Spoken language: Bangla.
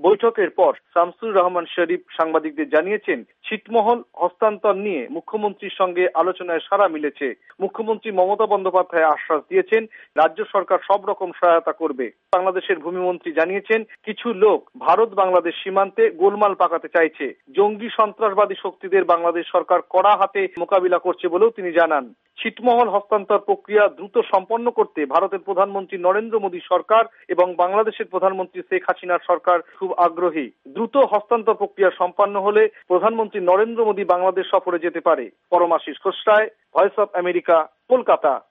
বৈঠকের পর শামসুর রহমান শরীফ সাংবাদিকদের জানিয়েছেন, ছিটমহল হস্তান্তর নিয়ে মুখ্যমন্ত্রীর সঙ্গে আলোচনায় সাড়া মিলেছে। মুখ্যমন্ত্রী মমতা বন্দ্যোপাধ্যায় আশ্বাস দিয়েছেন, রাজ্য সরকার সব রকম সহায়তা করবে। বাংলাদেশের ভূমিমন্ত্রী জানিয়েছেন, কিছু লোক ভারত বাংলাদেশ সীমান্তে গোলমাল পাকাতে চাইছে। জঙ্গি সন্ত্রাসবাদী শক্তিদের বাংলাদেশ সরকার কড়া হাতে মোকাবিলা করছে বলেও তিনি জানান। ছিটমহল হস্তান্তর প্রক্রিয়া দ্রুত সম্পন্ন করতে ভারতের প্রধানমন্ত্রী নরেন্দ্র মোদী সরকার এবং বাংলাদেশের প্রধানমন্ত্রী শেখ হাসিনার সরকার খুব আগ্রহী। দ্রুত হস্তান্তর প্রক্রিয়া সম্পন্ন হলে প্রধানমন্ত্রী নরেন্দ্র মোদী বাংলাদেশ সফরে যেতে পারে। Paramashis Khosray, Voice of America, Kolkata.